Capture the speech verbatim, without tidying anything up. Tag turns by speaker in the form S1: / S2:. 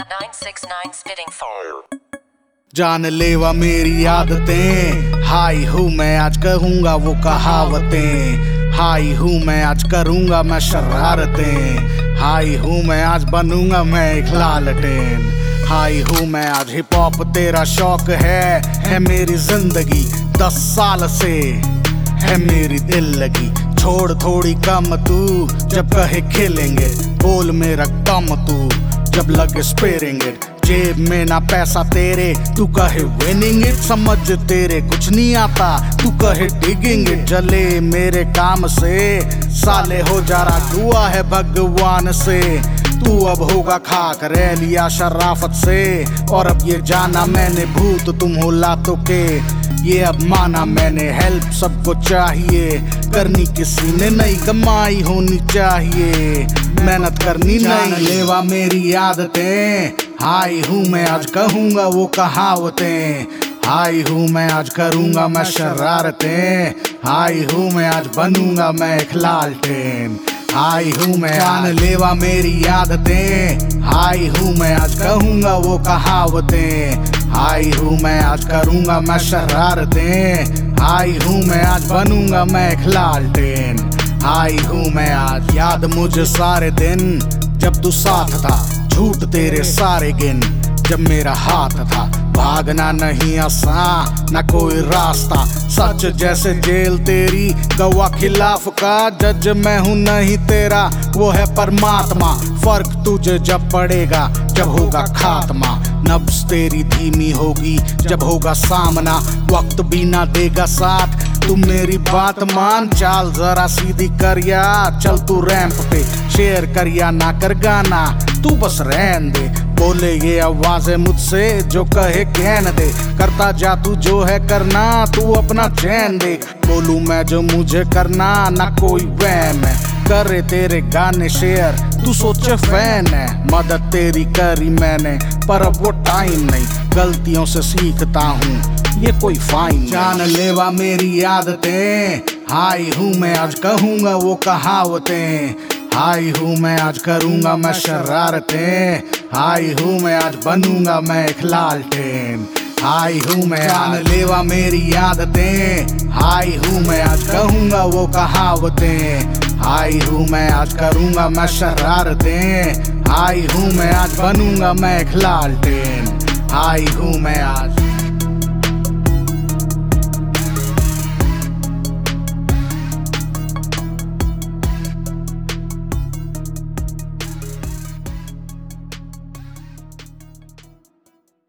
S1: nine six nine spitting fire।
S2: जान लेवा मेरी आदतें, हाई हूँ मैं आज कहूँगा वो कहावतें, हाई हूँ मैं आज करूँगा मैं शरारतें, हाई हूँ मैं आज बनूंगा मैं एक लालटेन, हाई हूँ मैं आज हिप हॉप तेरा शौक है है मेरी जिंदगी दस साल से है मेरी दिल लगी। छोड़ थोड़ी कम तू जब कहे खेलेंगे, बोल मेरा कम तू जब लगे स्पेरेंगे। जेब में ना पैसा तेरे तू कहे विनिंग इट, समझ तेरे कुछ नहीं आता तू कहे डिगिंग इट। जले मेरे काम से साले हो जा रहा दुआ है भगवान से, तू अब होगा खाक रह लिया शराफत से। और अब ये जाना मैंने भूत तुम हो लातों के, ये अब माना मैंने हेल्प सबको चाहिए करनी, किसी ने नहीं कमाई होनी चाहिए मेहनत करनी नहीं। लेवा मेरी आदतें, हाई हूँ मैं आज कहूँगा वो कहावतें, हाई हूँ मैं आज करूँगा मैं शरारतें, हाई हूँ मैं आज बनूंगा मैं एक लालटेन, हाई हूँ मैं जान लेवा मेरी आदतें, हाई हूँ मैं आज कहूँगा वो कहावतें, हाई हूँ मैं आज करूँगा मैं शरारतें, हाई हूँ मैं आज बनूंगा मैं एक लालटेन, हाई हूँ मैं आज। याद मुझे सारे दिन जब तू साथ था, झूठ तेरे सारे गिन जब मेरा हाथ था। भागना नहीं आसान ना कोई रास्ता, सच जैसे जेल तेरी गवाह खिलाफ का जज मैं हूँ नहीं तेरा वो है परमात्मा। फर्क तुझे जब पड़ेगा जब होगा खात्मा, नब्ज तेरी धीमी होगी जब होगा सामना, वक्त भी ना देगा साथ तू मेरी बात मान। चाल जरा सीधी कर या चल तू रैंप पे, शेयर कर या ना कर गाना तू बस रहन दे। बोले ये आवाजें मुझसे जो कहे कहन दे, करता जा तू जो है करना तू अपना चैन दे। बोलूं मैं जो मुझे करना ना कोई वहम है, करे तेरे गाने शेयर तू सोचे फैन है। मदद तेरी करी मैंने पर अब वो टाइम नहीं, गलतियों से सीखता हूँ ये कोई फाइन। जान लेवा मेरी आदतें, हाई हूँ मैं आज कहूँगा वो कहावतें, हाई हूँ मैं आज करूँगा मैं शरारतें, हाई हूँ मैं आज बनूंगा मैं एक लालटेन, हाई हूँ मैं जान लेवा मेरी आदतें, हाई हूँ मैं आज कहूँगा वो कहावतें, हाई हूँ मैं आज करूँगा मैं शरारतें, हाई हूँ मैं आज बनूंगा मैं एक लालटेन, हाई हूँ मैं आज।